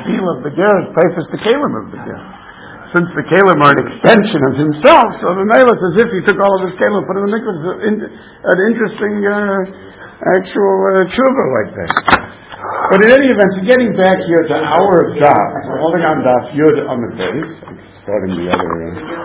Steel of the ger is Paifus the Kalim of the ger. Since the Kalim are an extension of himself, so the Mela, it's as if he took all of his Kalim, put it in the mikvah. An interesting actual tshuva like that. But in any event, so getting back here to our daf, we're holding on daf Yud on the base. I'm starting the other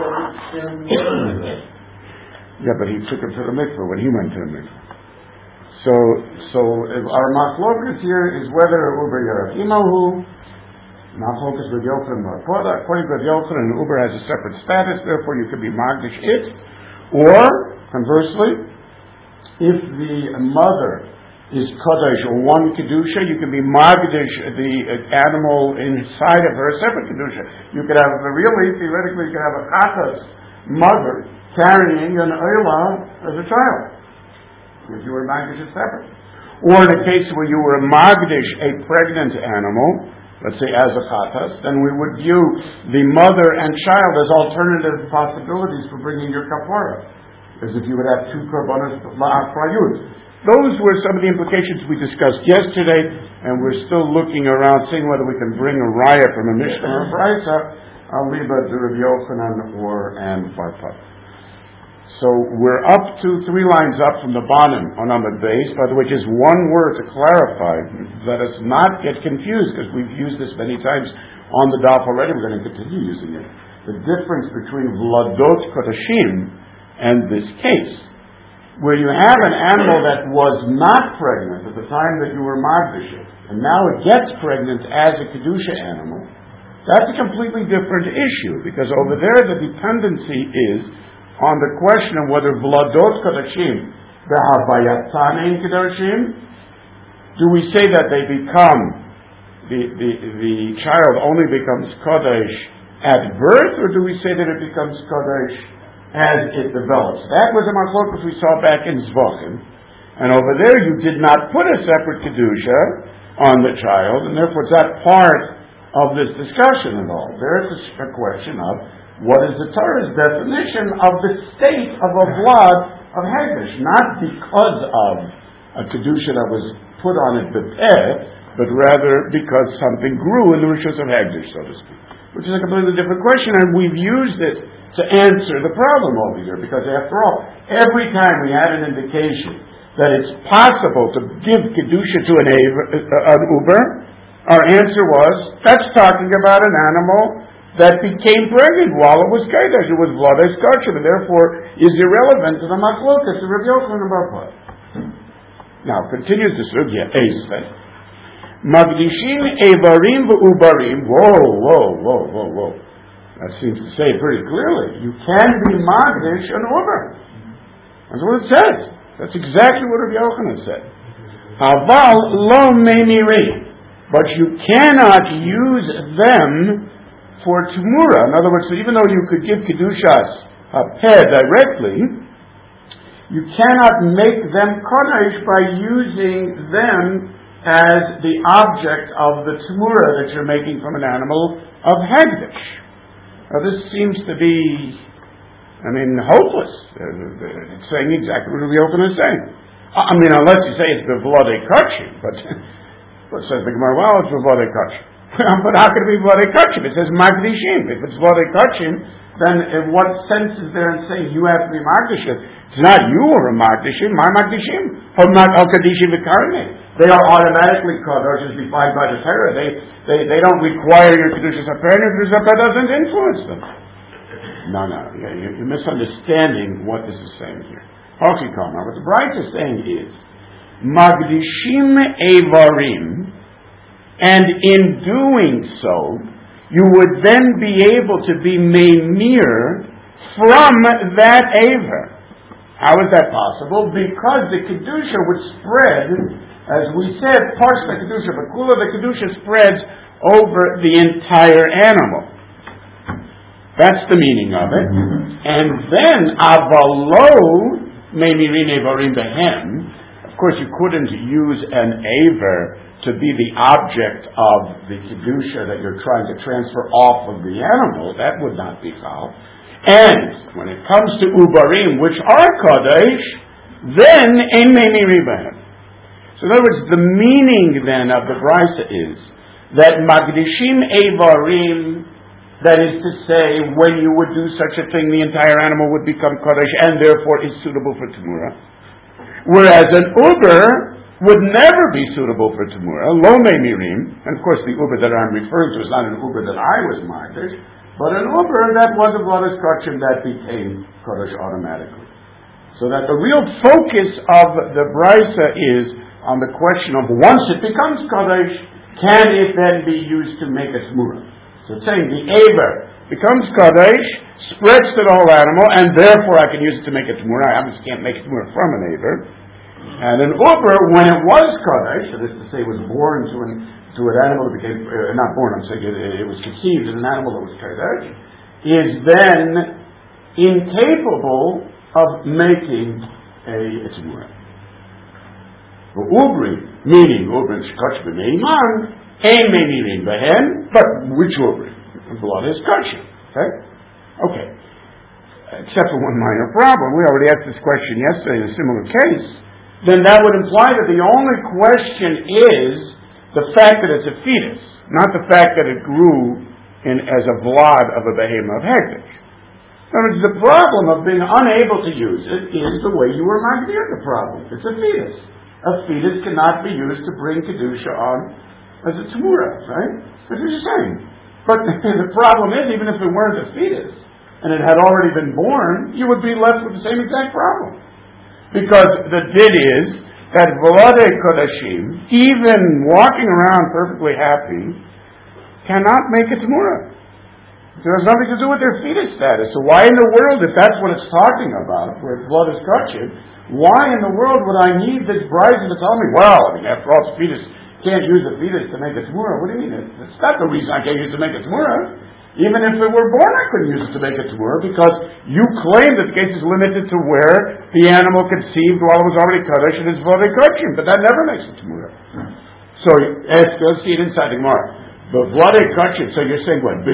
yeah, but he took him to the mikvah when he went to the mikvah. So our machlokas here is whether Uber Yerachimahu, machlokas with Yochanan or Poda. According to Yochanan, Uber has a separate status, therefore you could be magdish it. Or, conversely, if the mother is kodesh or one kedusha, you can be magdish the animal inside of her, a separate kedusha. You could have theoretically, you could have a chatas mother carrying an oila as a child, if you were magdish it separate. Or in a case where you were magdish a pregnant animal, let's say as a chatas, then we would view the mother and child as alternative possibilities for bringing your kapara, as if you would have two korbanos la'afrayut. Those were some of the implications we discussed yesterday, and we're still looking around, seeing whether we can bring a raya from a Mishnah or a Brisa, Aliba de Rabbi Yochanan and Barpa. So we're up to 3 lines up from the bottom on Amud Beis. By the way, just one word to clarify. Let us not get confused, because we've used this many times on the daf already. We're going to continue using it. The difference between Vladot Kodashim and this case, where you have an animal that was not pregnant at the time that you were magdish it, and now it gets pregnant as a kedusha animal, that's a completely different issue, because over there the dependency is on the question of whether vladot kadashim v'havayatanein kadashim. Do we say that they become the child only becomes kodesh at birth, or do we say that it becomes kodesh as it develops? That was a machlokas we saw back in Zvachim, and over there you did not put a separate kedusha on the child, and therefore it's not part of this discussion at all. There's a question of what is the Torah's definition of the state of a blood of Hagdish, not because of a kedusha that was put on it b'peh, but rather because something grew in the rishus of Hagdish, so to speak, which is a completely different question, and we've used it to answer the problem over here, because after all, every time we had an indication that it's possible to give kedusha to an uber, our answer was, that's talking about an animal that became pregnant while it was kaidesh. It was v'lados kachim, and therefore is irrelevant to the machlokas of Rabbi Yochanan and Barpa. Now, continues the sugya, Magdishim evarim v'ubarim. Whoa. That seems to say pretty clearly, you can be magdish an uber. That's what it says. That's exactly what Rabbi Yochanan said. Aval lo meimirim. But you cannot use them for Tumura. In other words, so even though you could give Kedushas Peh directly, you cannot make them Kodesh by using them as the object of the Tumura that you're making from an animal of Hagdish. Now this seems to be, hopeless. It's saying exactly what Rabbi Yochanan is saying. Unless you say it's Bevladei Kachim, but says the Gemara, well, it's Bevladei Kachim. But how can it be Vladei Kachim? It says Magdishim. If it's Vladei Kachim, then in what sense is there in saying you have to be Magdishim? It's not you who are Magdishim, my Magdishim. Al-Kadishim v'Karne. They are automatically Kadosh as defined by the Torah. They don't require your Kedushas HaPeh, and your Kedushas HaPeh doesn't influence them. No. You're misunderstanding what this is saying here. Okay, come on. What the Braita is saying is, Magdishim Evarim, and in doing so, you would then be able to be Meimir from that Aver. How is that possible? Because the Kedusha would spread, as we said, Parsha Kedusha, Bakula, the Kedusha spreads over the entire animal. That's the meaning of it. And then, Avalo Meimirin Evarim Behem. Of course, you couldn't use an Aver to be the object of the Kedusha that you're trying to transfer off of the animal. That would not be Chal. And when it comes to Ubarim, which are Kodesh, then Ein Meimiri Behem. So in other words, the meaning then of the Brisa is that Magdishim Eivarim, that is to say, when you would do such a thing, the entire animal would become Kodesh and therefore is suitable for Tamura. Whereas an Uber would never be suitable for Tamura, Lo Mirim, and of course the Uber that I'm referring to is not an Uber that I was Magdish, but an Uber that was a blood instruction that became Kodesh automatically. So that the real focus of the Brisa is on the question of once it becomes Kodesh, can it then be used to make a Tamura? So it's saying the Aver becomes Kodesh, spreads to the whole animal, and therefore I can use it to make a Tamura. I obviously can't make a Tamura from an Aver. And an Uber, when it was Kodesh, that is to say, was born to an animal that became, not born, I'm saying it was conceived in an animal that was Kodesh, is then incapable of making a Tamura. Ubri, meaning Ubri Shkosh b'meiman, ein meimirin behen, but which Ubri? Blood is kosher. Okay. Except for one minor problem. We already asked this question yesterday in a similar case. Then that would imply that the only question is the fact that it's a fetus, not the fact that it grew as a vlad of a behemoth of hekdesh. In other words, the problem of being unable to use it is the way you were magdir the problem. It's a fetus. A fetus cannot be used to bring kedusha on as a tamura, right? That's what you're saying. But the problem is, even if it weren't a fetus and it had already been born, you would be left with the same exact problem. Because the din is that V'ladei Kodashim, even walking around perfectly happy, cannot make a Tamura. It has nothing to do with their fetus status. So why in the world, if that's what it's talking about, where blood is kosher, why in the world would I need this brisa to tell me, well, I mean, after all, the fetus can't use the fetus to make a Tamura? What do you mean? That's not the reason I can't use it to make a Tamura. Even if it were born, I couldn't use it to make a Tamura, because you claim that the case is limited to where the animal conceived while it was already Kodesh and is V'ladei Kodashim, but that never makes a Tamura. So, let's see it inside the Gemara. But V'ladei Kodashim, so you're saying what?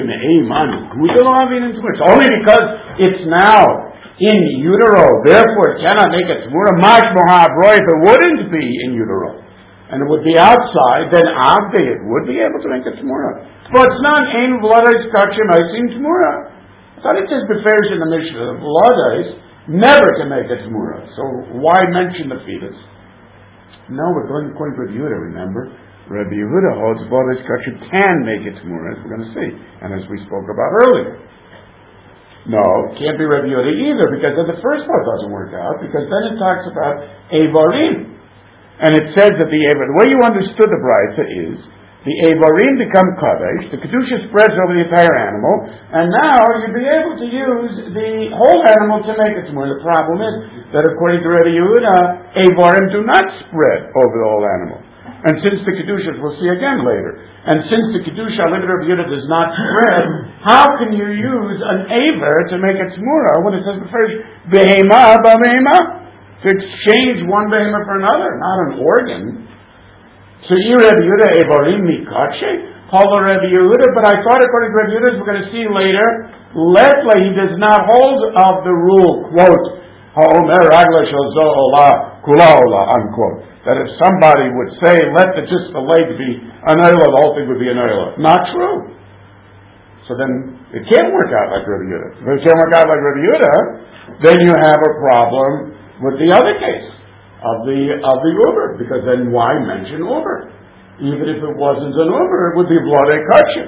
It's only because it's now in utero, therefore it cannot make a Tamura. Mash Mohav Roy, if it wouldn't be in utero, and it would be outside, then Avdei, it would be able to make a Tamura. But it's not Ein V'ladei Kodashim Aisim Tamura. I thought it says Beferish in the Mishnah, the V'ladei never can make a Tamura. So why mention the fetus? No, we're going according to Rabbi Yehuda, remember? Rabbi Yehuda holds V'ladei Kodashim can make a Tamura, as we're going to see, and as we spoke about earlier. No, it can't be Rabbi Yehuda either, because then the first part doesn't work out, because then it talks about Eivarim. And it says that the way you understood the Brisa is, the Eivarim become Kodesh, the Kedusha spreads over the entire animal, and now you'd be able to use the whole animal to make it Tamura. The problem is that according to Rabbi Yehuda, Eivarim do not spread over the whole animal. And since the Kedusha, we'll see again later, and since the Kedusha, Rabbi Yehuda, does not spread, how can you use an Eiver to make a Tamura when it says the first Behema B'Behema? To exchange one behemoth for another, not an organ. So you Rabbi Yehuda Eivarim Mikache, Pablo Rabbi Yehuda, but I thought according to Rabbi Yehuda, as we're going to see later, Letle, he does not hold of the rule, quote, Ha'omer Ragla Shalzo Ola Kula Ola, unquote. That if somebody would say, let just the leg be an oila, the whole thing would be an oila. Not true. So then, it can't work out like Rabbi Yehuda. If it can't work out like Rabbi Yehuda, then you have a problem with the other case of the Uber, because then why mention Uber? Even if it wasn't an Uber, it would be V'ladei Kodashim.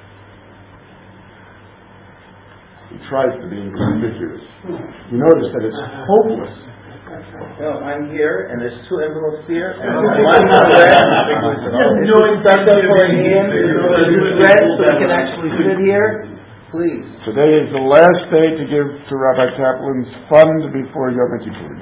He tries to be ambiguous. You notice that it's hopeless. No, I'm here, and there's two envelopes here, and one not read. Doing something for him, read so we can actually sit here. Please. Today is the last day to give to Rabbi Kaplan's fund before Yom Kippur.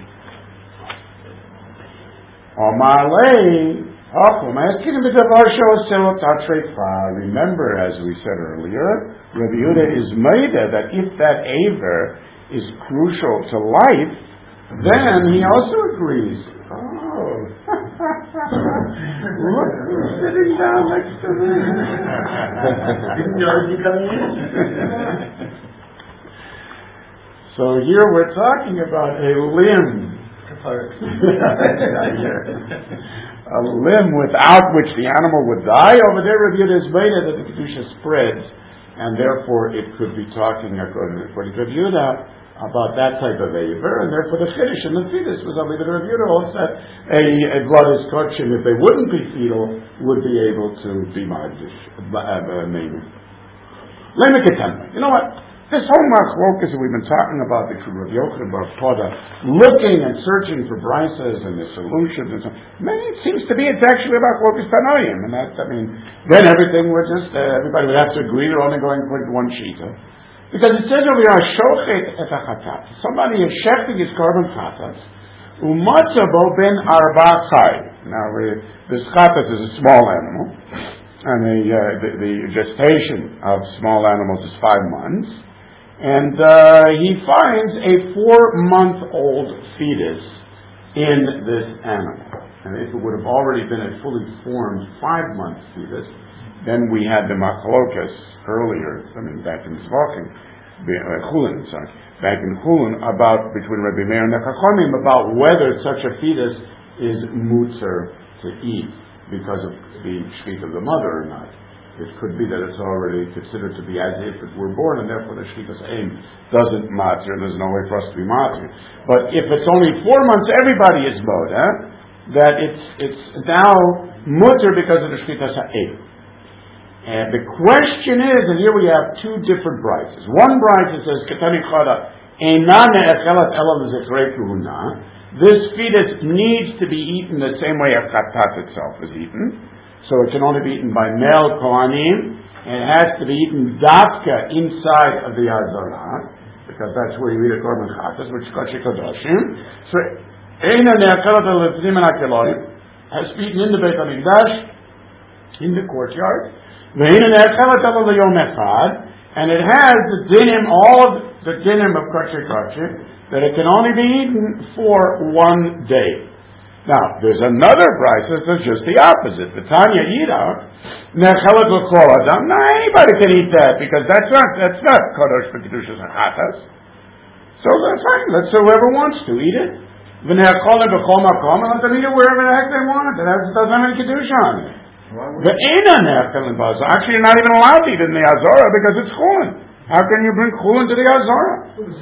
Remember, as we said earlier, Rabbi Yehuda is maida that if that aver is crucial to life, then he also agrees. Oh, look who's sitting down next to me. Didn't know you'd be coming in. So here we're talking about a limb. a limb without which the animal would die, over there Rabbi Yehuda is made that the Kedusha spreads, and therefore it could be talking, according to Rabbi Yehuda, about that type of Eiver, and therefore the Chiddush and the fetus was only that Rabbi Yehuda holds that a blood is kosher, if they wouldn't be fetal, would be able to be Magdish, maybe. You know what? This whole machlokas that we've been talking about between Rabbi Yochanan and Bar Pada, looking and searching for brises and the solutions and so on, it seems to be it's actually about machlokas tanoim, and then everything would just everybody would have to agree they're only going with one shita, because it says over here shochet et hachatat. Somebody is shechting his carbon chatas, umatzabo ben arba chai. Now this chatas is a small animal, and the gestation of small animals is 5 months. And he finds a 4-month-old fetus in this animal. And if it would have already been a fully formed 5-month fetus, then we had the machlokas earlier, back in Zvachim, back in Chulin, about between Rabbi Meir and the Chachamim, about whether such a fetus is mutzer to eat because of the shechit of the mother or not. It could be that it's already considered to be as if it were born, and therefore the shechita's aim doesn't matter, and there's no way for us to be matter. But if it's only 4 months, everybody is moda, that it's now mutter because of the shechita's aim. And the question is, and here we have 2 different brises. One brise says, Ketani Chada, this fetus needs to be eaten the same way a chatat itself is eaten. So it can only be eaten by male kohanim, and it has to be eaten dafka inside of the azara, because that's where you eat a korban chatas, which is kosher kadoshim. So eina ne'akalat al-lefnim and akeloim has to be eaten in the Beit HaMikdash, in the courtyard. Ve'eina ne'akalat al-yom echad, and it has the dinim, all of the dinim of kosher, that it can only be eaten for 1 day. Now, there's another price that says just the opposite. The Tanya Yida, Nechelet l'kol adam. Now, anybody can eat that because that's not Kodesh for Kedushas and Chatas. So that's fine. Let's say whoever wants to eat it. V'ne'acholim b'chol makom, and let them eat it wherever the heck they want. It doesn't have any Kedusha on it. The Eina Ne'achelim b'azara. Actually, you're not even allowed to eat it in the Azara because it's Chulin. How can you bring Chulin to the Azara?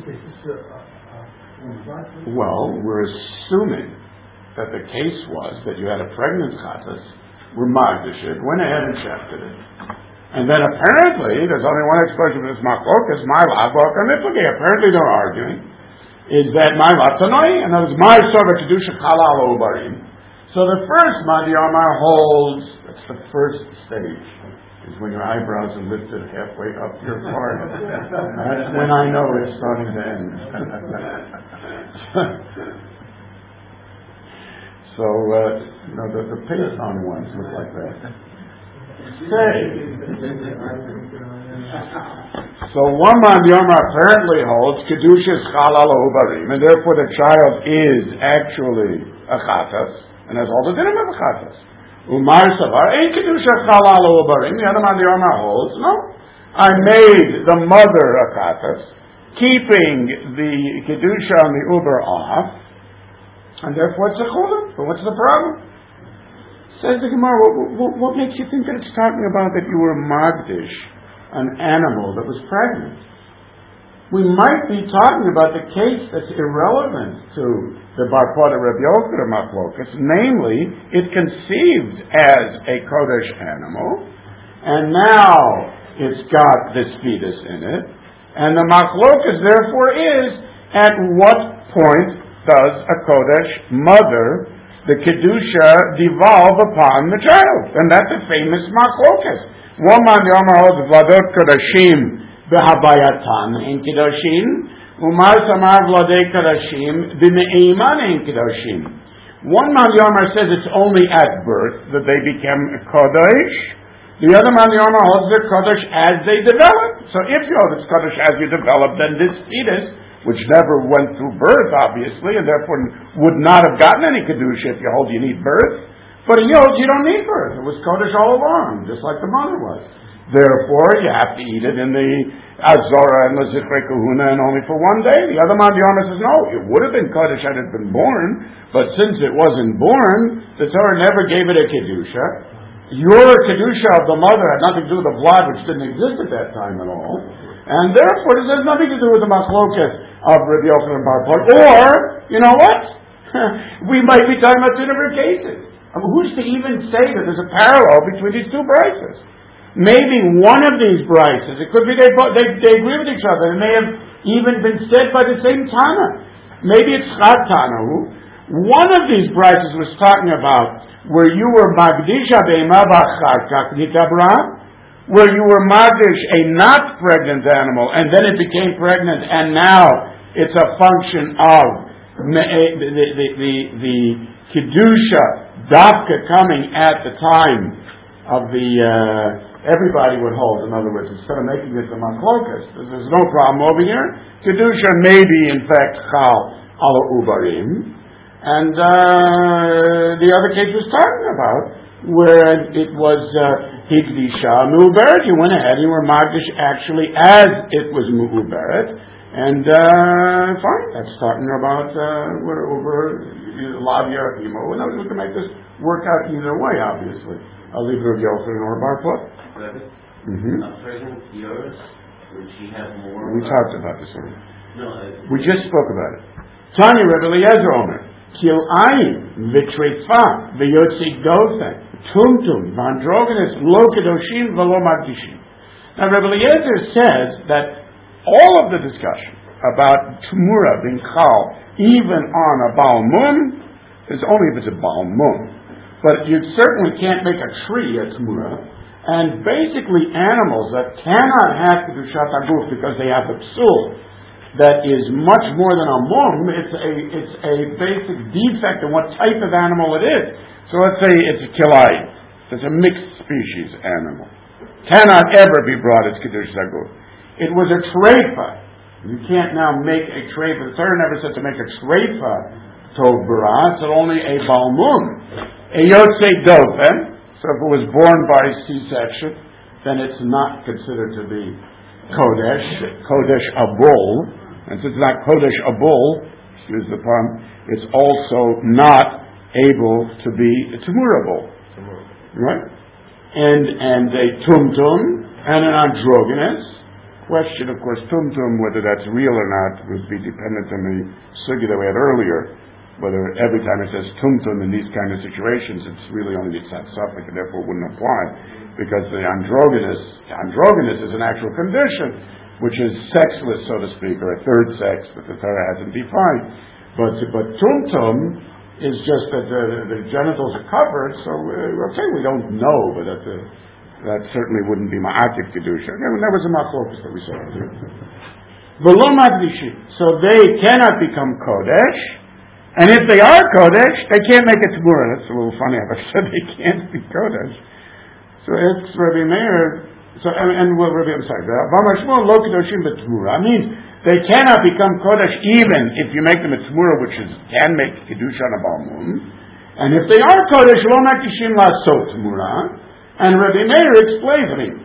Well, we're assuming that the case was that you had a pregnant chatas, were magdashit, went ahead and shefted it. And then apparently, there's only one expression for this machlokas, my lavok and miflagay. Apparently they're arguing, is that my latanoi, and that was my sort of kedusha kalal obarim. So the first Madi Amar holds, that's the first stage, is when your eyebrows are lifted halfway up your forehead. That's when I know it's starting to end. So, the Payton ones look like that. So, one man Yoma apparently holds Kedushas Chalal Ubarim, and therefore the child is actually a Chatas, and has all the dinim of a Chatas. Umar Savar, ain't Kedusha Chalal Ubarim. The other man Yoma holds, no. I made the mother a Chatas, keeping the Kedusha and the Uber off, and therefore it's a chulin. But what's the problem? Says the Gemara, what makes you think that it's talking about that you were magdish, an animal that was pregnant? We might be talking about the case that's irrelevant to the Bar Pada Rabbi Yochanan machlokas, namely, it conceived as a kodesh animal, and now it's got this fetus in it, and the machlokas therefore is, at what point does a Kodesh mother, the Kedusha, devolve upon the child? And that's a famous machlokas. One man Yomar holds Vladot Kodashim b'Habayatan in Kedoshim, Umar Samar Vladei Kodashim b'Me'iman in Kedoshim. One man Yomar says it's only at birth that they become a Kodesh. The other man Yomar holds the Kodesh as they develop. So if you hold it's Kodesh as you develop, then this fetus, which never went through birth, obviously, and therefore would not have gotten any Kedusha if you hold you need birth. But in Yod, you don't need birth. It was Kodesh all along, just like the mother was. Therefore, you have to eat it in the Azora and the Zichre Kahuna and only for one day. The other man, the Yomer, says, no, it would have been Kodesh had it been born, but since it wasn't born, the Torah never gave it a Kedusha. Your Kedusha of the mother had nothing to do with the blood, which didn't exist at that time at all. And therefore, this has nothing to do with the Machloket of Rabbi Yochanan bar Papa. Or, you know what? We might be talking about two different cases. I mean, who's to even say that there's a parallel between these two brises? Maybe one of these brises, it could be they agree with each other. It may have even been said by the same Tana. Maybe it's Chad Tanahu. One of these brises was talking about where you were Magdisha Be'ema B'Acharkach Nitabra, where you were Magdish, a not pregnant animal, and then it became pregnant, and now it's a function of the Kedusha Dafka coming at the time of the everybody would hold. In other words, instead of making it the machlokas, there's no problem over here. Kedusha may be in fact chal ala ubarim, and the other case was talking about where it was hikdisha mu'uberet. You went ahead, you were magdish actually as it was mu'uberet, and fine. That's talking about we're over lavia imo. And we can make this work out either way, obviously. I'll leave it with Yochanan or bar Papa. Pregnant years, would she have more? We talked about this already. No, we just spoke about it. Tanya Rebbe Eliezer Omer, Kil Ayin, V'trefa, V'yotzi Dofen, Tumtum, Vandrogenes, Lo Kedoshim, V'lo Magdishim. Now Rebbe Eliezer says that all of the discussion about Tumura being Chal, even on a Baal Mun, is only if it's a Baal Mun. But you certainly can't make a tree a Tumura. And basically animals that cannot have Kedushat Aguf because they have a psul that is much more than a mum, it's a basic defect in what type of animal it is. So let's say it's a kilai. It's a mixed species animal. Cannot ever be brought as Kedushat Aguf. It was a treifa. You can't now make a treifa. The Torah never said to make a treifa tov bara. It's only a balmum. A yotzei dofen. So if it was born by C-section, then it's not considered to be Kodesh Abul. And since it's not Kodesh Abul, excuse the pun, it's also not able to be Tumurable. Right? And a Tumtum and an Androgynous. Question, of course, Tumtum, whether that's real or not, would be dependent on the sugya that we had earlier. Whether every time it says tumtum in these kind of situations, it's really only mitzat suffix and therefore wouldn't apply, because the androgynous is an actual condition, which is sexless, so to speak, or a third sex that the Torah hasn't defined. But tumtum is just that the genitals are covered. So we don't know, but that certainly wouldn't be ma'atif kedusha. Again, that was a machlokas that we saw earlier. V'lo magdishim, so they cannot become kodesh. And if they are Kodesh, they can't make a Tumura. That's a little funny. I said they can't be Kodesh. So it's Rabbi Meir. I'm sorry. V'amashmo lo Kedoshim b'Tumura. I mean, they cannot become Kodesh even if you make them a Tumura, which can make Kedusha on a Balmum. And if they are Kodesh, lo makdishim la'asot Tumura. And Rabbi Meir explains,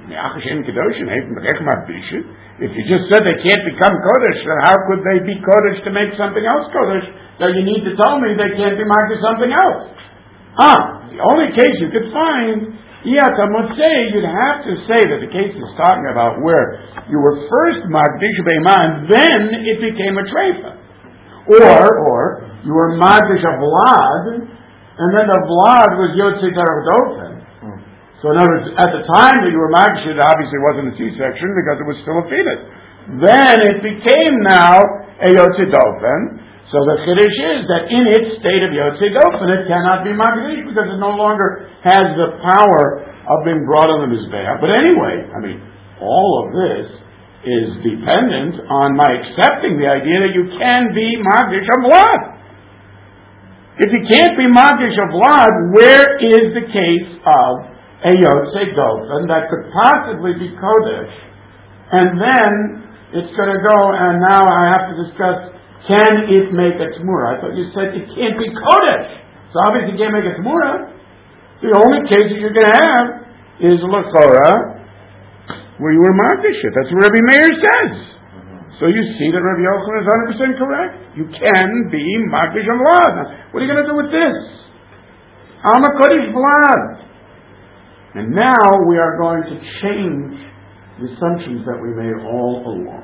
if you just said they can't become Kodesh, then how could they be Kodesh to make something else Kodesh? That you need to tell me they can't be marked as something else. The only case you could find, you'd have to say that the case is talking about where you were first Magdish Be'ema and then it became a Treifa. Or you were Magdish a Vlad and then the Vlad was Yotzei Dofen. So in other words, at the time that you were Magdish, it obviously wasn't a C-section because it was still a fetus. Then it became now a Yotzei Dofen. So the Chiddush is that in its state of Yotzei Dofen, it cannot be Magdish because it no longer has the power of being brought on the Mizbeach. But anyway, all of this is dependent on my accepting the idea that you can be Magdish of blood. If you can't be Magdish of blood, where is the case of a Yotzei Dofen that could possibly be Kodesh? And then it's going to go, and now I have to discuss, can it make a Tumura? I thought you said it can't be Kodesh. So obviously it can't make a Tumura. The only cases you're going to have is L'chora, where you were Magdish it. That's what Rabbi Meir says. So you see that Rabbi Yochanan is 100% correct. You can be Magdish on Vlad. Now, what are you going to do with this? I'm a Kodesh Vlad. And now we are going to change the assumptions that we made all along.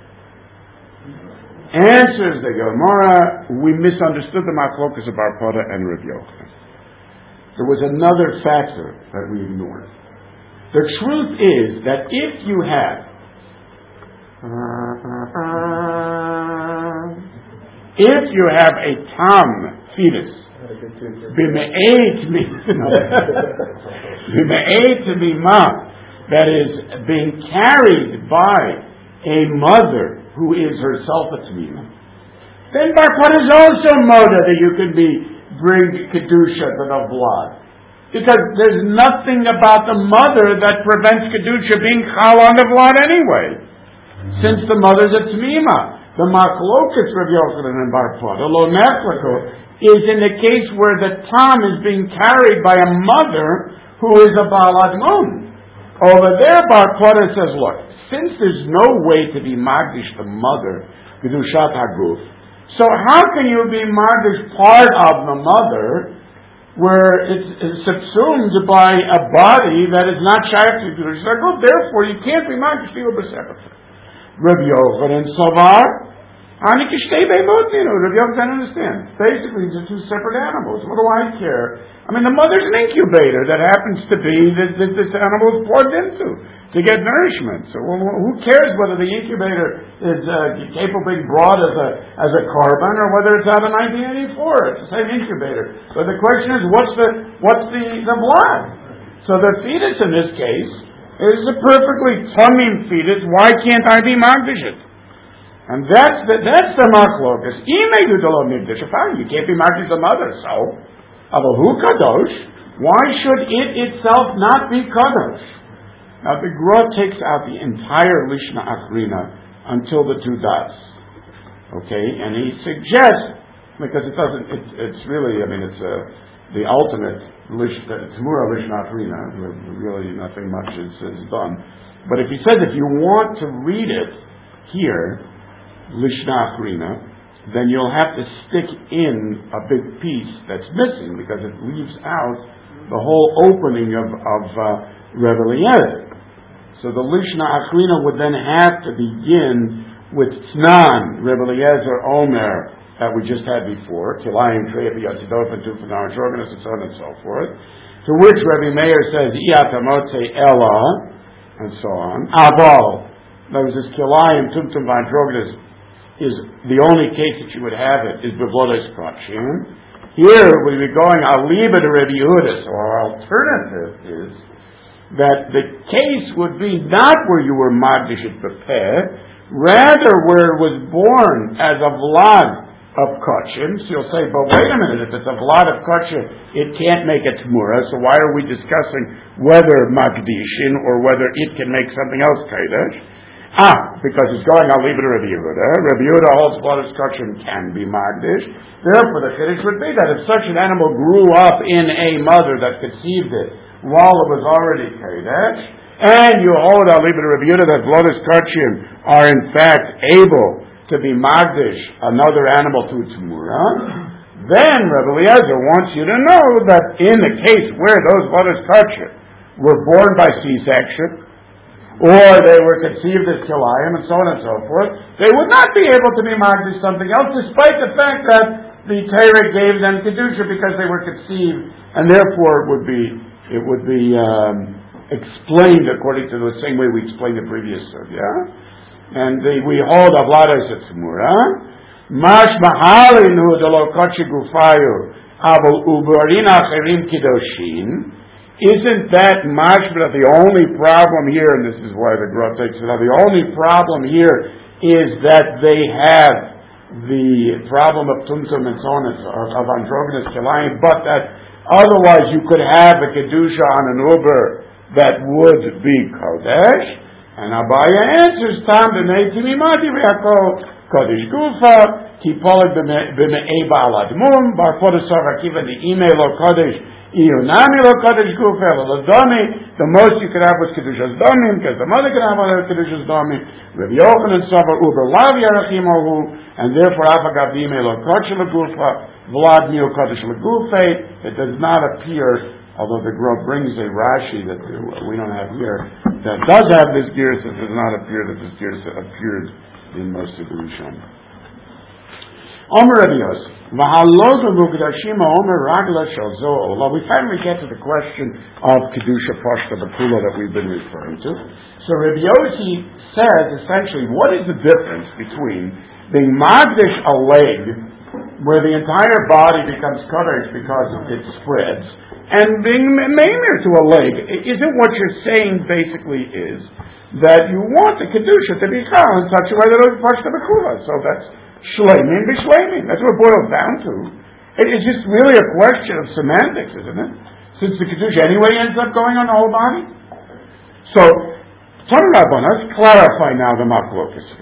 Answers the Gemara, we misunderstood the Machlokas of Bar Pada and Rabbi Yochanan. There was another factor that we ignored. The truth is that if you have a tam fetus, that is being carried by a mother who is herself a tmima, then Bar Pada is also moda that you can bring kedusha to the blood. Because there's nothing about the mother that prevents Kedusha being chal on the blood anyway. Since the mother's a tmima. The machlokas Rav Yochanan and Bar Pada, lo nechlako, is in the case where the tam is being carried by a mother who is a balad mun. Over there Bar Pada says, look, since there's no way to be magdish the mother, Kedushat haguf, so how can you be magdish part of the mother where it's subsumed by a body that is not shaykh to Kedushat haguf? Therefore, you can't be magdish the uber separate. Rabbi Yochanan Savar, Rabbi Yochanan doesn't understand. Basically, these are two separate animals. What do I care? I mean, the mother's an incubator that happens to be that this animal is plugged into to get nourishment. So, who cares whether the incubator is capable of being brought as a carbon or whether it's out of 1984? It's the same incubator. So the question is, what's the blood? So the fetus in this case is a perfectly tamim fetus. Why can't I be magdish it? And that's the machlokas. Fine, you can't be magdish the mother. So, Abahu kadosh. Why should it itself not be kadosh? Now the Gra takes out the entire Lishna Achrina until the two dots. Okay, and he suggests, because it's really, it's the ultimate Tzmura Lishna Achrina, where really nothing much is done. But if he says, if you want to read it here, Lishna Achrina, then you'll have to stick in a big piece that's missing, because it leaves out the whole opening of Rebbe Eliezer. So the Lishna Achrina would then have to begin with Tznan, Rebbe Eliezer Omer, that we just had before, Kilayim, Treyav, Yatzidof, and Tufanar, Jorganas, and so on and so forth, to which Rebbe Meir says, Iyatamotze Ella, and so on. Abal, that was this Kilayim, Tumtum, Vandroganas, is the only case that you would have it, is Bevlodes Kachim. Here, we'd be going, Aliba to Rebbe Yehuda, so our alternative is, that the case would be not where you were Magdish at Bepeh, rather where it was born as a Vlad of Kachim. So you'll say, but wait a minute, if it's a Vlad of Kachim, it can't make a Tmura, so why are we discussing whether Magdishin or whether it can make something else Kodesh? Because it's going, I'll leave it to Rabbi Yehuda. Rabbi Yehuda holds Vlad of Kachim can be Magdish. Therefore, the Kiddush would be that if such an animal grew up in a mother that conceived it, while it was already Kodesh, and you hold Alibid Rabbi Yehuda that Vlodas Kachim are in fact able to be Magdish another animal to Tzmura, then Rabbi Eliezer wants you to know that in the case where those Vlodas Kachim were born by C-section, or they were conceived as Kilayim, and so on and so forth, they would not be able to be Magdish something else, despite the fact that the Torah gave them Kedusha because they were conceived, and therefore it would be explained according to the same way we explained the previous sugya. And we hold Avladas at Tzmura. Mash Mahalinu Delo Kochi Gufayu Abel Ubarina Cherim Kidoshin. Isn't that mashma the only problem here, and this is why the Gra takes it out, the only problem here is that they have the problem of Tumtum and so on, of Androgynous Kilayim, but that otherwise, you could have a Kedusha on an Uber that would be Kodesh. And Abaya answers, Tam b'mei timimati v'yakol Kodesh Gufa, ki polet b'mei ba'al admum, Bar Pada Sar Akiva the email of Kodesh The most you could have was Kedushas Domim, because the mother could have other Kedushas Domim. Rabbi Yochanan Sava Uber Lav Yarachimahu, and therefore Afagav Bime Lo Kodesh L'Gufa, Vlad Mio Kodesh L'Gufe. It does not appear, although the Grove brings a Rashi that we don't have here, that does have this Girsa. It does not appear that this Girsa appeared in most of the Rishonim. Omer Rabbi Yosef. We finally get to the question of Kedusha Pashta Bakula that we've been referring to. So Rabbi Yossi says essentially, what is the difference between being Magdish a leg, where the entire body becomes Kodesh because it spreads, and being Meimer to a leg? Isn't what you're saying basically is that you want the Kedusha to be Chal in such a way that it will be Pashta Bakula? So that's Shleimin b'shleimin. That's what it boils down to. It's just really a question of semantics, isn't it? Since the Kedusha anyway ends up going on the whole body. So, Torah Rabbanos, clarify now the Machlokas here.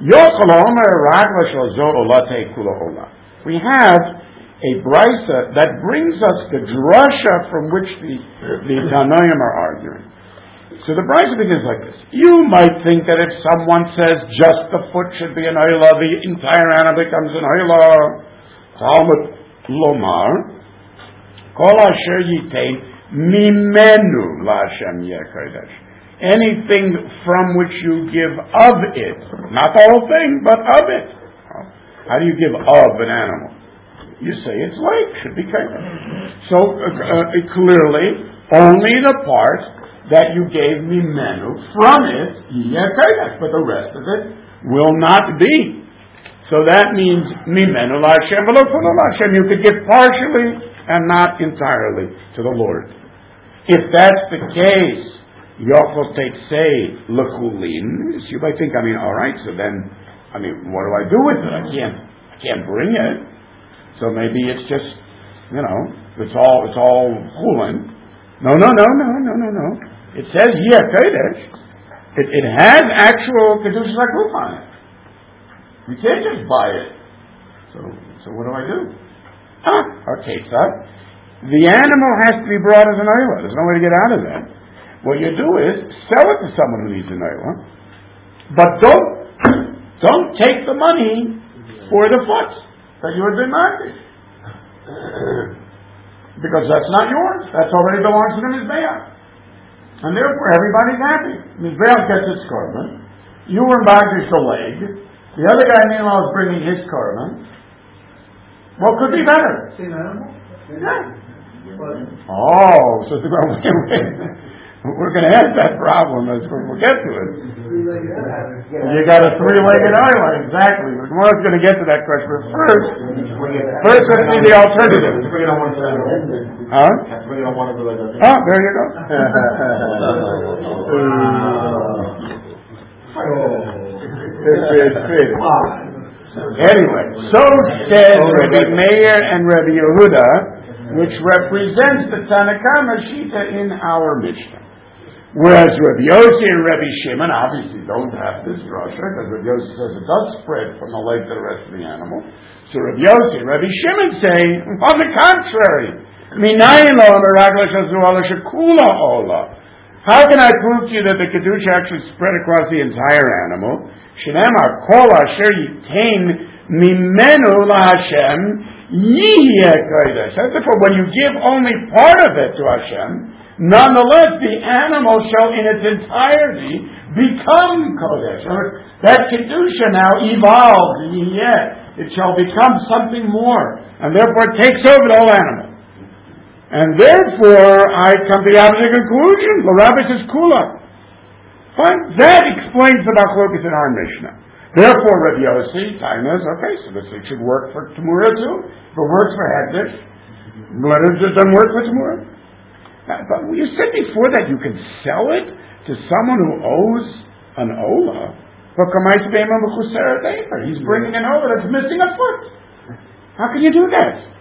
We have a brisa that brings us the drasha from which the Tanoim are arguing. So the brisa begins like this. You might think that if someone says just the foot should be an oila, the entire animal becomes an oila. Talmud lomar, kol asher yitain mimenu la'Hashem yeh kodesh. Anything from which you give of it, not the whole thing, but of it. How do you give of an animal? You say its leg should be kodesh. So clearly, only the part that you gave mimenu, from it, yeh kodesh, but the rest of it will not be. So that means mimenu la'Hashem v'lo kulo la'Hashem. You could give partially and not entirely to the Lord. If that's the case, Yochel say l'chulin. You might think, all right. So then, what do I do with it? I can't bring it. So maybe it's just, it's all chulin. No. It says yeh kodesh. It has actual Kedusha Zakuf on it. You can't just buy it. So what do I do? Okay, so the animal has to be brought as an oila. There's no way to get out of that. What you do is sell it to someone who needs an oila, but don't take the money for the foot that you had been marketed. Because that's not yours. That already belongs to the Mizbeach. And therefore everybody's happy. Mizbeach gets its korban. You were marketed the leg. The other guy meanwhile is bringing his korban. What could be better? Same animal? Yeah. Oh, so we're going to have that problem as we'll get to it. You got a three-legged oila, exactly. We're going to get to that question. But first let's see the alternative. Bring it on one side. Huh? Bring it on one of the legs. Oh, there you go. Anyway, so says Rabbi Meir and Rabbi Yehuda, which represents the Tanakama Shita in our Mishnah. Whereas Rabbi Yossi and Rabbi Shimon obviously don't have this drasha, because Rabbi Yossi says it does spread from the leg to the rest of the animal. So Rabbi Yossi and Rabbi Shimon say, on the contrary, how can I prove to you that the Kedusha actually spread across the entire animal? Shemar kol asher yitain mimenu la'Hashem yiyeh kodesh. Therefore, when you give only part of it to Hashem, nonetheless the animal shall in its entirety become kodesh. That Kedusha now evolves, yiyeh. It shall become something more, and therefore it takes over the whole animal. And therefore, I come to the opposite conclusion. The rabbi says kula. Fine. That explains the machlokas in our Mishnah. Therefore, Rabbi Yossi, Tainas, okay, so this should work for Tamura too. If it works for Hagdish, let it just doesn't work for Tamura. But you said before that you can sell it to someone who owes an ola. He's bringing an ola that's missing a foot. How can you do that?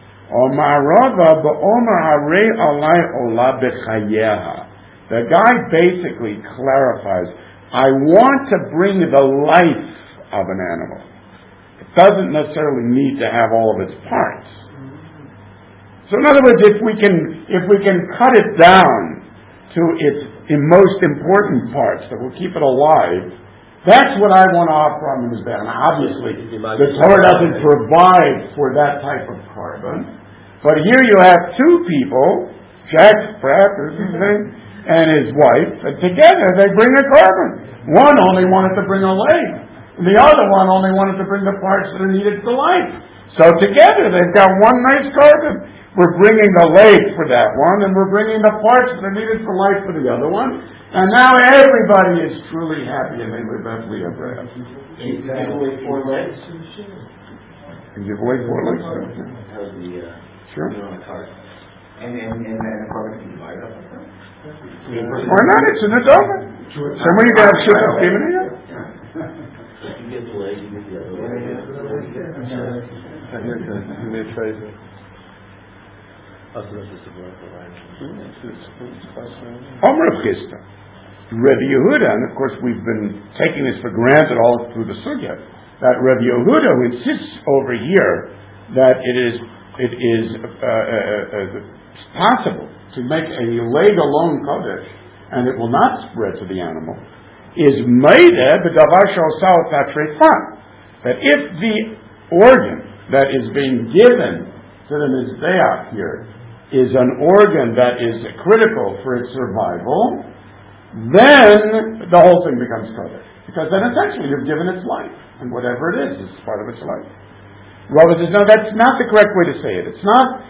The guy basically clarifies, I want to bring the life of an animal. It doesn't necessarily need to have all of its parts. So in other words, if we can cut it down to its most important parts that will keep it alive, that's what I want to offer on the Mizbeach. Now, obviously, the Torah doesn't provide for that type of carbon, but here you have two people, Jack Pratt and his wife, and together they bring a carbon. One only wanted to bring a leg, and the other one only wanted to bring the parts that are needed for life. So together they've got one nice carbon. We're bringing the leg for that one, and we're bringing the parts that are needed for life for the other one. And now everybody is truly happy, and they live happily ever after. Can you give away 4 legs? Can give away 4 legs? How's the, sure. on the card? And the carbon can be divided up. Why not? It's an adult. Somewhere you can have shit of given to you. If you get the leg, you get the other leg. Give me a tracer. Omer of Chisda, Rebbe Yehuda, and of course we've been taking this for granted all through the sugya, that Rebbe Yehuda who insists over here that it is possible to make a leg alone kodesh, and it will not spread to the animal, is meida b'davar she'osah tatrefan. That if the organ that is being given to the Mizbeach here is an organ that is critical for its survival, then the whole thing becomes kodesh. Because then essentially you've given its life, and whatever it is part of its life. Rava says, no, that's not the correct way to say it. It's not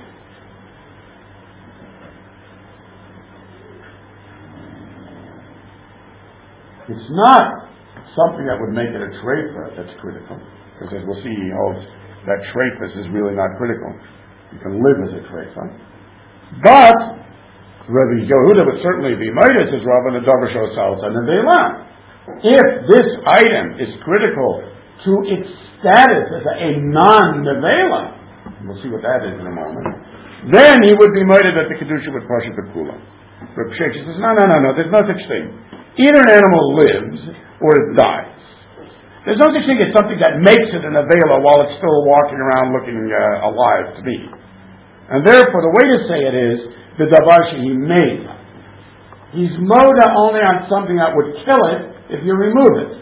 something that would make it a treifa that's critical. Because as we'll see, he holds that treifas is really not critical. You can live as a treifa. But Rabbi Yehuda would certainly be Midas as Rabbi Nadavar Shosal and Nevela. If this item is critical to its status as a non-Nevela, we'll see what that is in a moment, then he would be Midas that the Kedusha would Pasha Bekula. Rabbi Sheshes says, no, there's no such thing. Either an animal lives or it dies. There's no such thing as something that makes it an Nevela while it's still walking around looking alive to be. And therefore, the way to say it is, the davar shehi made. He's moda only on something that would kill it if you remove it.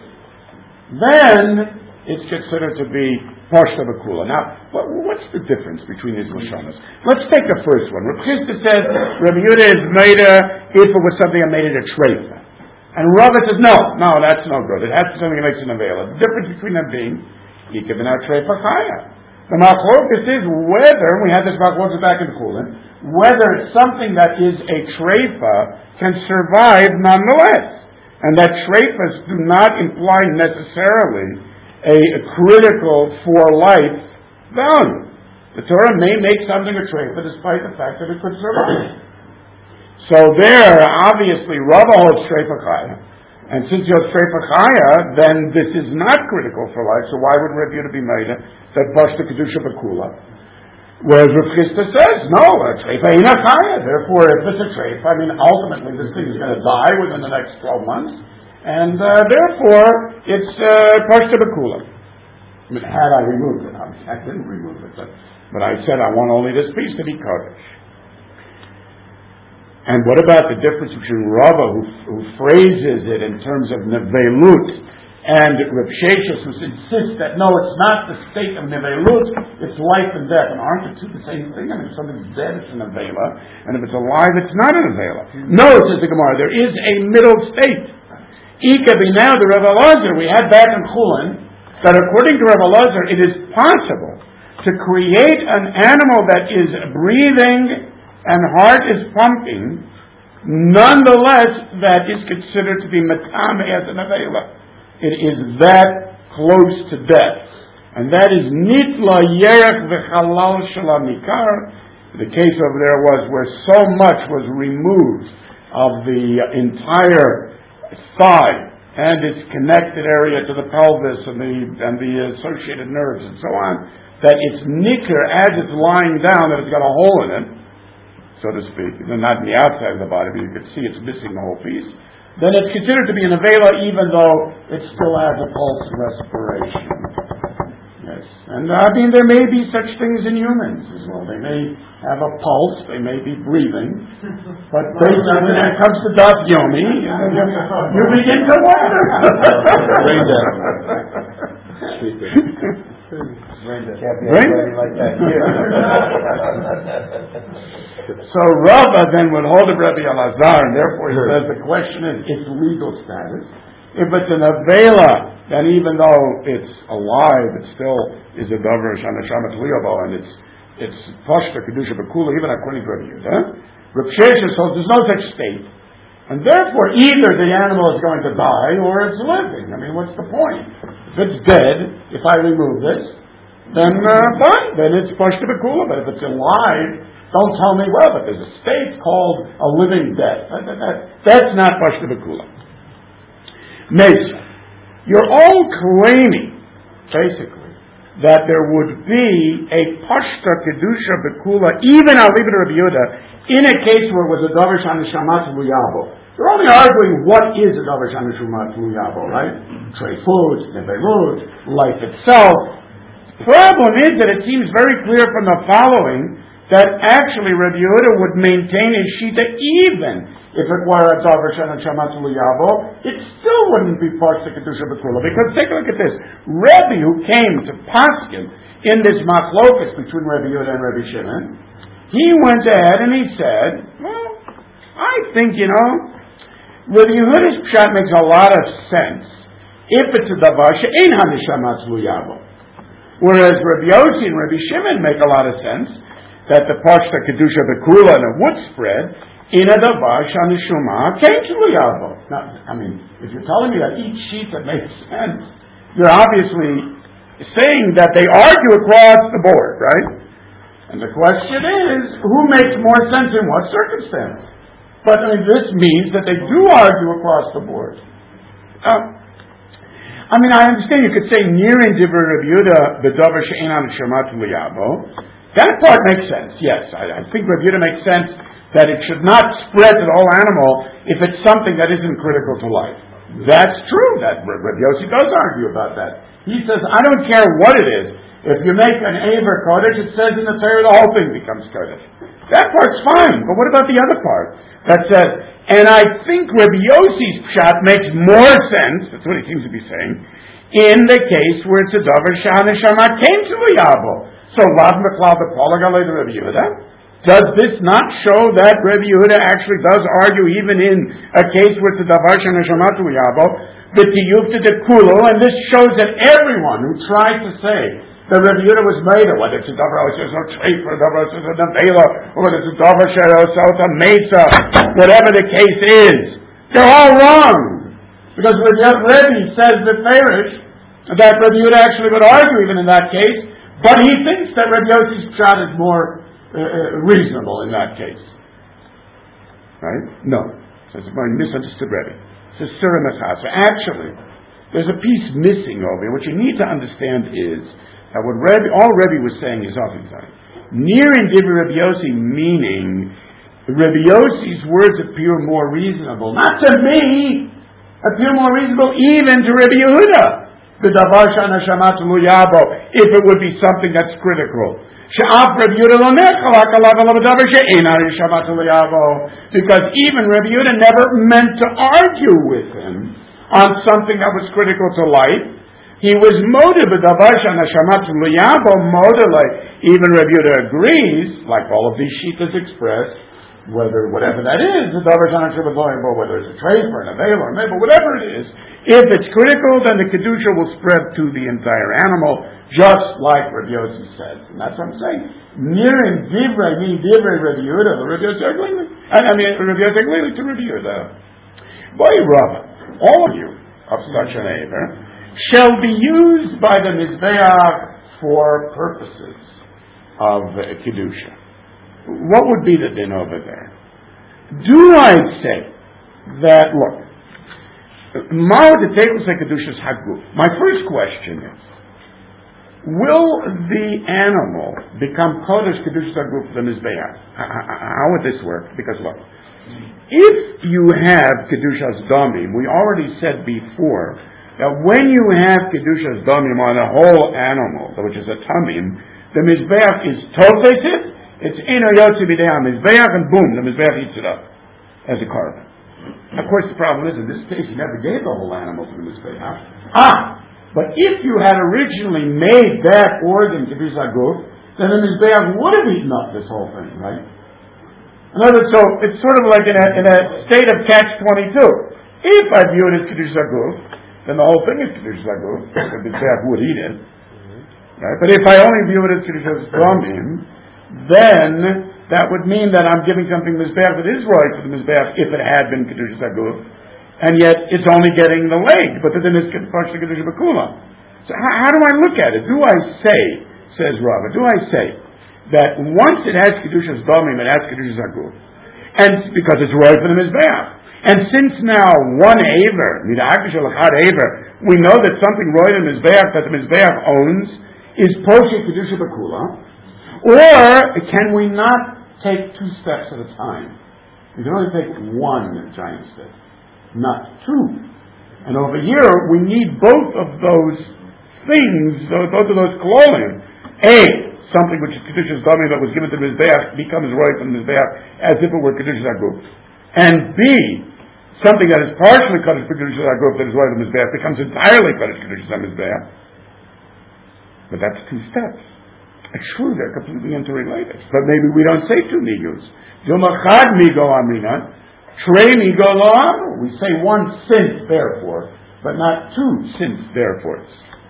Then, it's considered to be Pashta Bekula. Now, what's the difference between these Lashonas? Let's take the first one. Rav Chisda says, Rabbi Yehuda is moda if it was something that made it a treifa. And Rava says, no, that's no good. It has to be something that makes it an avela. The difference between them being, Yikav and treifa chaya. The machlokas is whether, we had this machlokas back in Chulin, whether something that is a treifa can survive nonetheless. And that treifas do not imply necessarily a critical for life value. The Torah may make something a treifa despite the fact that it could survive. So there, obviously, Rava holds treifa chaya. And since you have treifa chaya, then this is not critical for life, so why would Rav Yehuda be made that Pashta Kedusha Bekula? Whereas Rav Chisda says, no, a treifa ain't a chaya. Therefore, if it's a treifa, ultimately this thing is going to die within the next 12 months, and therefore, it's Pashta Bekula. Had I removed it, I didn't remove it, but I said I want only this piece to be kodesh. And what about the difference between Rava, who phrases it in terms of nevelut, and Rav Sheshes, who insists that no, it's not the state of nevelut, it's life and death. And aren't the two the same thing? If something's dead, it's an nevela, and if it's alive, it's not a nevela. No, says the Gemara, there is a middle state. Ikabi now, the Rav Elazar, we had back in Chulin, that according to Rav Elazar, it is possible to create an animal that is breathing and heart is pumping, nonetheless, that is considered to be matame as an avela. It is that close to death. And that is nitla yerech v'chalal shalamikar. The case over there was where so much was removed of the entire thigh and its connected area to the pelvis and the associated nerves and so on, that it's nicker as it's lying down, that it's got a hole in it, so to speak, and not in the outside of the body, but you can see it's missing the whole piece, then it's considered to be an avela even though it still has a pulse respiration. Yes. And there may be such things in humans as well. They may have a pulse, they may be breathing, but basically when it comes to Daf Yomi, you begin to wonder. Can't be anybody like that here. So Rava then would hold of Rabbi Elazar, and therefore he says the question is its legal status. If it's an avela, then even though it's alive, it still is a davar shana shamat liyabo, and it's pashta kedusha bekula, even according to Rabbi Yehuda. Rabbi Sheshes holds there's no such state, and therefore either the animal is going to die or it's living. I mean, what's the point? If it's dead, if I remove this, then fine, then it's pashta bekula. But if it's alive, don't tell me, well, but there's a state called a living death. That's not pashta bekula. Mesa. You're all claiming, basically, that there would be a pashta kedusha bekula, even I'll leave it to Rabbi Yehuda, in a case where it was a davar shana shamat luyabo. You're only arguing what is a davar shana shamat luyabo, right? Treifut, nevelut, life itself. Problem is that it seems very clear from the following that actually Rabbi Yehuda would maintain his shita even if it were a davar shana shamat luyabo, it still wouldn't be pashta kedusha bekula. Because take a look at this. Rebbe, who came to Paskin in this machlokas between Rabbi Yehuda and Rabbi Shimon, he went ahead and he said, well, I think, Rabbi Yehuda's pshat makes a lot of sense if it's a davar she'ein hanishamat luyabo. Whereas Rabbi Yossi and Rabbi Shimon make a lot of sense that the pashta kedusha bekula and a wood spread in a davar shanishuma came to luyabo. Now, I mean, if you're telling me that each sheet that makes sense, you're obviously saying that they argue across the board, right? And the question is, who makes more sense in what circumstance? But I mean, this means that they do argue across the board. I understand you could say nearing divrei Rabbi Yehuda b'davar she'ein hanishamat luyabo. That part makes sense. Yes, I think Rabbi Yehuda makes sense that it should not spread to the whole animal if it's something that isn't critical to life. That's true. That Rabbi Yossi does argue about that. He says, I don't care what it is. If you make an Aver Kodesh, it says in the Torah the whole thing becomes Kodesh. That part's fine, but what about the other part that says, and I think Rabbi Yossi's pshat makes more sense, that's what he seems to be saying, in the case where it's a davar shana shama came to luyabo. So Lav Meklal the Polagalei to Rabbi Yehuda. Does this not show that Rabbi Yehuda actually does argue even in a case where it's a davar shana shama to luyabo, the tiyufta de kulo, and this shows that everyone who tried to say that Rabbi Yehuda was made, whether it's a davar shana or treifa, davar shana nevela, or whether it's a davar shana or mesa, whatever the case is, they're all wrong. Because Rebbe says the Farish that Rabbi Yehuda actually would argue even in that case, but he thinks that Rabbi Yossi's pshat is more reasonable in that case. Right? No. So it's my misunderstood Rebbe. It's a Surah Mechasa. Actually, there's a piece missing over here. What you need to understand is that what all Rebbe was saying is Avizai. Near in divrei Rabbi Yossi, meaning Rabbi Yossi's words appear more reasonable. Not to me, appear more reasonable even to Rabbi Yehuda. The davar shana shamat luyabo, if it would be something that's critical. She'af Rabbi Yehuda lo nechalak alav davar she'ein shamat luyabo, because even Rabbi Yehuda never meant to argue with him on something that was critical to life. He was motive of davar shana shamat luyabo, motive. Even Rabbi Yehuda agrees, like all of these shitas express, whatever that is, the davar shana shamat luyabo, whether it's a treifa or an avela or maybe whatever it is. If it's critical, then the kedusha will spread to the entire animal, just like Rabbi Yossi says. And that's what I'm saying. Near in divrei, meaning divrei Rabbi Yehuda, Rabbi Yossi Rabbi Yossi to Rabbi Yehuda. Boy, Rabbi, all of you of such an aver shall be used by the mizbeach for purposes of kedusha. What would be the din over there? Do I say that, look, my first question is, will the animal become Kodesh Kedushas Haguf the Mizbeach? How would this work? Because look, if you have Kedushas Damim, we already said before that when you have Kedushas Damim on a whole animal, which is a Tamim, the Mizbeach is Tofesit It's Eino Yotze B'dei HaMizbeach, and boom, the Mizbeach eats it up as a carbon. Of course, the problem is, in this case, you never gave the whole animal to the Mizbeach. But if you had originally made that organ Kiddush HaGuf, then the Mizbeach would have eaten up this whole thing, right? In other words, so it's sort of like in a state of catch-22. If I view it as Kiddush HaGuf, then the whole thing is Kiddush HaGuf, the Mizbeach would eat it. Right? But if I only view it as Kiddush HaGuf, then that would mean that I'm giving something Mizbeach that is right for the Mizbeach if it had been Kiddush HaGuf, and yet it's only getting the leg, but then it's partially Kiddush HaBekula. So how do I look at it? Do I say, says Rava, do I say that once it has Kedushas Domim, it has Kedushas Haguf, and because it's right for the Mizbeach, and since now one Aver, we know that something right in the Mizbeach that the Mizbeach owns is Poshe Kedusha Bekula, or can we not take two steps at a time? We can only take one giant step, not two. And over here, we need both of those things, both of those klolim. A, something which is Kedushas Domim that was given to the Mizbeach becomes right from the Mizbeach as if it were Kedushas Haguf. And B, something that is partially Kedushas Haguf that is right from the Mizbeach becomes entirely Kedushas Mizbeach. But that's two steps. It's true, they're completely interrelated. But maybe we don't say two migus. Dilmachad migo amina, tre migo lo amu. We say one since therefore, but not two since therefore.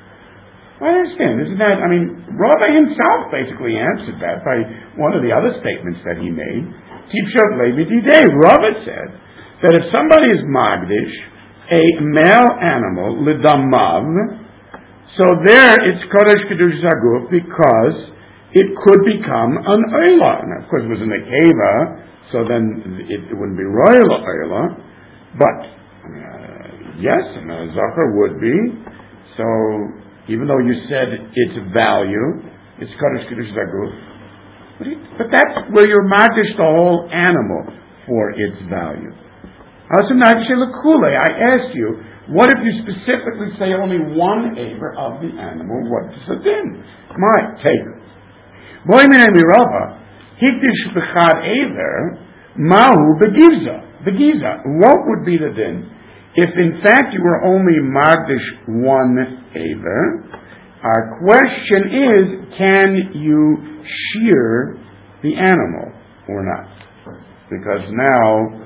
I understand, isn't that, Rava himself basically answered that by one of the other statements that he made. Tipshot Levi Didei. Rava said that if somebody is magdish, a male animal, lidamav, so there it's Kodesh Kedushas Haguf because it could become an Oila. And of course it was in a Keva, so then it wouldn't be royal Oila, but yes, and a Zachar would be. So even though you said its value, it's Kodesh Kedushas Haguf, but that's where you're magdish the whole animal for its value. I asked you, what if you specifically say only one aver of the animal? What is the din? My take. Hikdish b'chad aver mahu begiza. What would be the din if in fact you were only magdish one aver? Our question is, can you shear the animal or not? Because now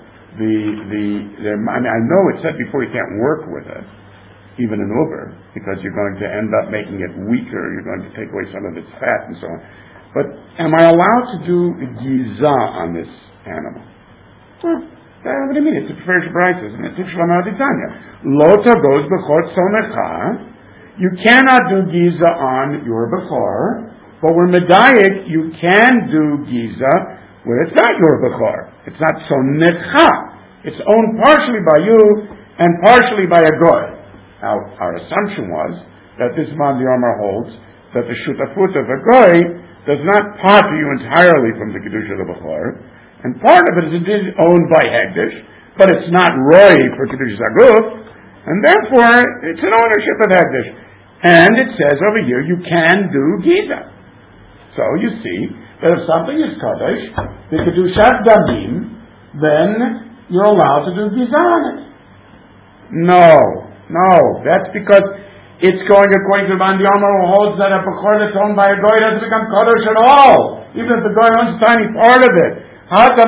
I know it said before you can't work with it, even in Uber, because you're going to end up making it weaker, you're going to take away some of its fat and so on. But am I allowed to do giza on this animal? Well, what do you mean? It's a Tiferes Brayta, isn't it? It's Shlomo Aditanya. Lota goes b'chot sonecha. You cannot do giza on your bechor, but we're medayik, you can do giza when it's not your bechor. It's not sonecha. It's owned partially by you and partially by a goy. Now, our assumption was that this man the Omar holds that the shutafut of a goy does not part you entirely from the kedusha of the bechor, and part of it is owned by Hegdish, but it's not roy for kedusha zaguf, and therefore it's an ownership of Hegdish. And it says over here you can do giza. So you see that if something is kadosh, the kedushat damim, then you're allowed to do giza on it. No, that's because it's going according to Ban Yomar, who holds that a bechor that's owned by a goy doesn't become kadosh at all, even if the goy owns a tiny part of it. The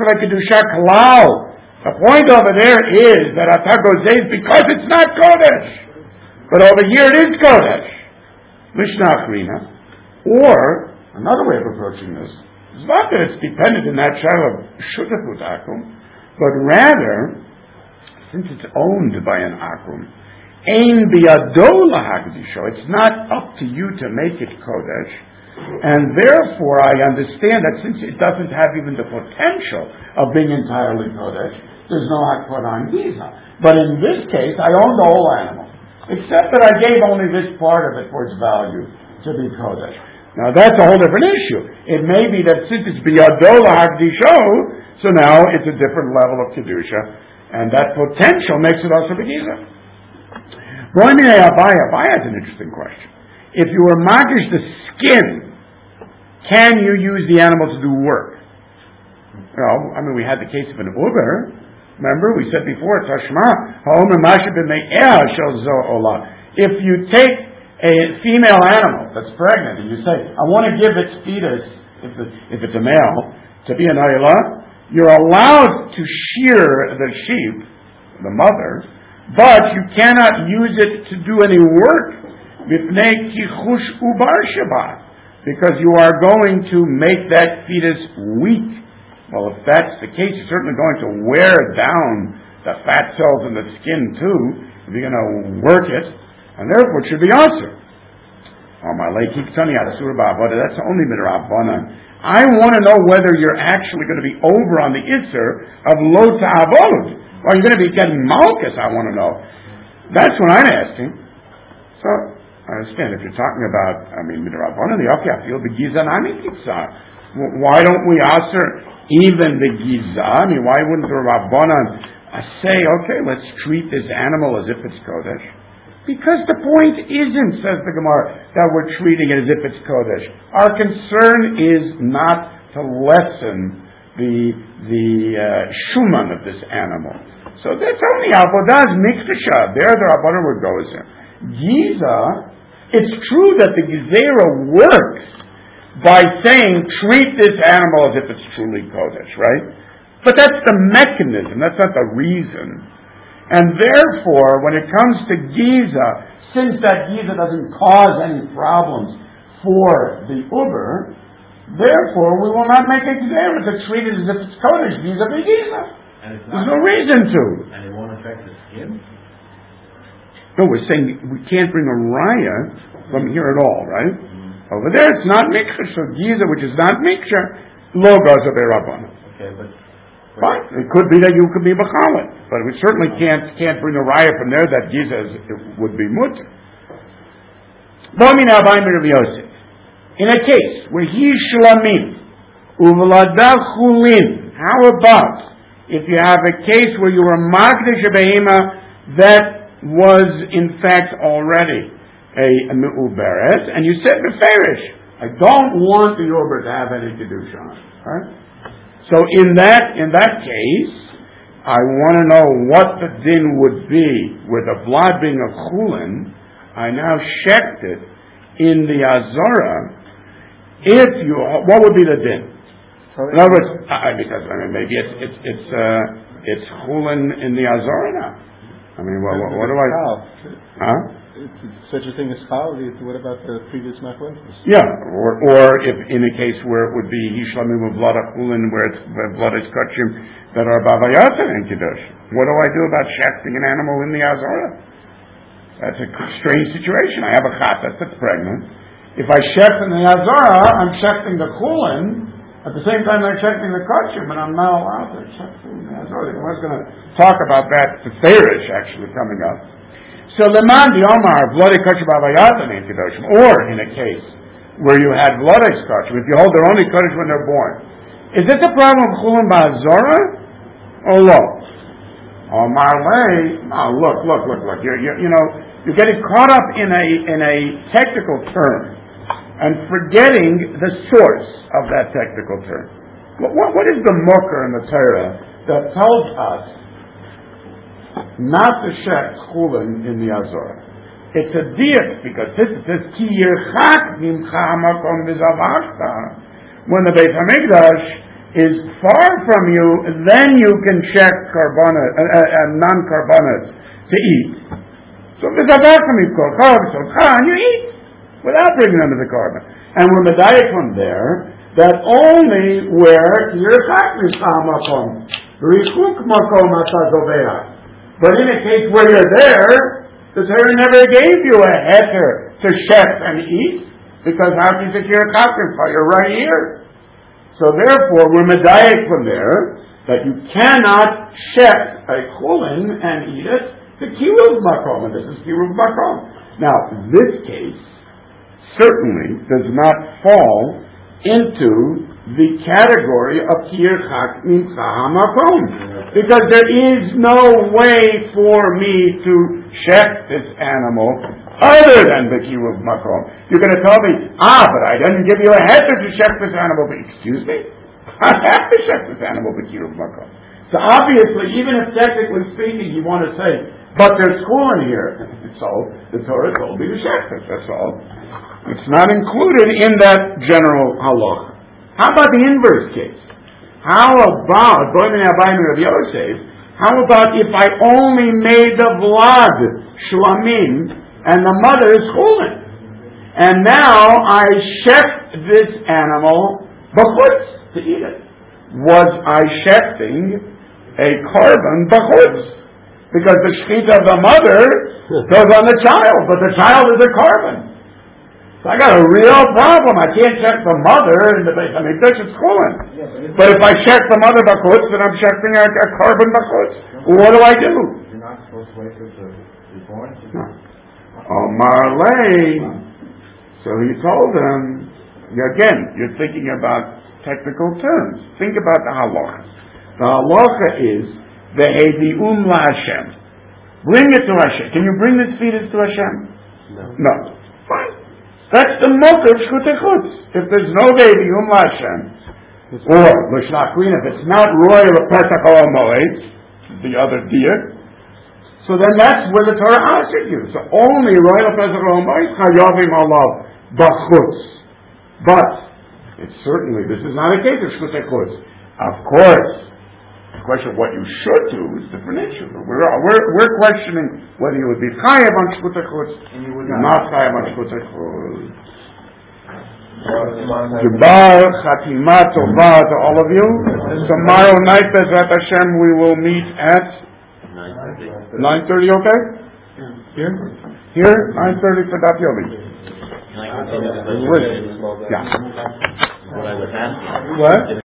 point over there is that Atako says because it's not kodesh, but over here it is kodesh. Mishnah Achrina, or another way of approaching this is not that it's dependent in that shayla of shutafut akum, but rather, since it's owned by an akum, ein biyado lahagdisho, it's not up to you to make it kodesh, and therefore I understand that since it doesn't have even the potential of being entirely kodesh, there's no hakpad on giza. But in this case, I own the whole animal, except that I gave only this part of it for its value to be kodesh. Now that's a whole different issue. It may be that since it's biyado lahagdisho, so now it's a different level of kedusha, and that potential makes it also begiza. Abaya has an interesting question. If you were magish the skin can you use the animal to do work? We had the case of an Uber. Remember, we said before, Tashma, if you take a female animal that's pregnant and you say, I want to give its fetus, if it's a male, to be an ayla, you're allowed to shear the sheep, the mother, but you cannot use it to do any work because you are going to make that fetus weak. Well, if that's the case, you're certainly going to wear down the fat cells in the skin too, if you're going to work it, and therefore it should be also. That's only midrabanan. I want to know whether you're actually going to be over on the isser of lo ta'avod. Or you're going to be getting malchus, I want to know. That's what I'm asking. So, I understand if you're talking about, midrabanan, the I feel the gizan why don't we answer even the giza? Why wouldn't the Rabbanan say, okay, let's treat this animal as if it's Kodesh? Because the point isn't, says the Gemara, that we're treating it as if it's Kodesh. Our concern is not to lessen the shuman of this animal. So that's only avodah mikdasha. There the Rabbanan would go as Giza, it's true that the Gezerah works by saying, treat this animal as if it's truly Kodesh, right? But that's the mechanism, that's not the reason. And therefore, when it comes to Giza, since that Giza doesn't cause any problems for the Uber, therefore we will not make a Gezerah to treat it as if it's Kodesh, Giza be Giza. There's no reason to. And it won't affect the skin? No, we're saying we can't bring a raya from here at all, right? Over there, it's not mikcha. So giza, which is not mikcha, lo gaza be'rabbanan. Okay, but it could be that you could be b'chalet, but we certainly can't bring a raya from there that giza would be mutter. In a case where he shlamim uvladav chulin, how about if you have a case where you were magdish a behema that was in fact already a me'uberet, and you said beferish, I don't want the uber to have any kedusha. Right? So in that case, I want to know what the din would be with the blood being a chulin. I now checked it in the azara. What would be the din? In other words, because maybe it's chulin in the azara now. What do I? Huh? Such a thing as chal. What about the previous machlokes? Yeah, or if in a case where it would be hishlamim of blood achulin, where blood is kachim that are bavayata and kiddush. What do I do about shechting an animal in the azara? That's a strange situation. I have a chatas that's pregnant. If I shecht in the azara, I'm shechting the chulin. At the same time, I'm shechting the kachim, and I'm not allowed to shecht in the azara. I was going to talk about that to Farish actually coming up. So leman the Omar bloody kachim bavayatan in kedoshim, or in a case where you had bloody kachim, if you hold they're only kaddish when they're born, is this a problem of chulin ba'azora or lo? Omar lay, look. You're getting caught up in a technical term and forgetting the source of that technical term. What is the mucker in the Torah that tells us not to shech chulin in the azora? It's a diak, because this says ki yirchak mimcha hamakom v'zavachta. When the Beit Hamikdash is far from you, then you can shech non-karbonas to eat. So v'zavachta mimkocha v'sotcha, and you eat without bringing them to the carbon. And we're medayek from there that only where ki yirchak mimcha hamakom v'richuk makom atazovea. But in a case where you're there, the Torah never gave you a heter to shech and eat, because how can you think you're a kaffir? You're right here. So therefore, we're medayek from there that you cannot shech a chulin and eat it to kiruv makom, and this is kiruv makom. Now, this case certainly does not fall into the category of yirchak mimcha hamakom. Because there is no way for me to shech this animal other than the kiruv makom. You're going to tell me, but I didn't give you a head to shech this animal. Excuse me? I have to shech this animal the kiruv makom. So obviously, even if technically speaking, you want to say, but there's school in here, so the Torah told me to shech it. That's all. It's not included in that general halacha. How about the inverse case? How about if I only made the vlad shlamim and the mother is chulin, and now I shech this animal b'chutz to eat it? Was I shechting a carbon b'chutz? Because the shechita of the mother goes on the child, but the child is a carbon. So I got a real problem. I can't check the mother in the Beit HaMikdash, it's chulin. But if I check the mother b'chutz, then I'm checking a carbon b'chutz. What do I do? You're not supposed to wait for it to be born? No. Omar Lei. So he told him, again, you're thinking about technical terms. Think about the halacha. The halacha is the hedium la Hashem. Bring it to Hashem. Can you bring this fetus to Hashem? No. Fine. That's the motive shkutechutz. If there's no hedium la Hashem, or l'shnachrin, if it's not royal pesach al moed, the other deer, so then that's where the Torah asks you. So only royal pesach al moed chayavim alav b'chutz. But it's certainly, this is not a case of shkutechutz. Of course, the question of what you should do is a different issue. We're questioning whether you would be chayav on shkutechutz and you would not chayav on shkutechutz. Goodbye, chatima tova to all of you. Tomorrow night, Bezrat Hashem, we will meet at 9:30. Okay? Here, 9:30 for Daf Yomi. Can I continue the question? Yeah. What I was asking. What?